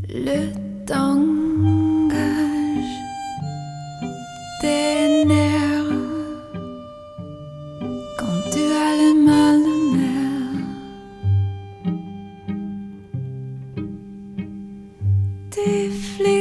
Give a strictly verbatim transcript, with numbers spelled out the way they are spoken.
Le tangage des nerfs quand tu as le mal de mer. Tes fléaux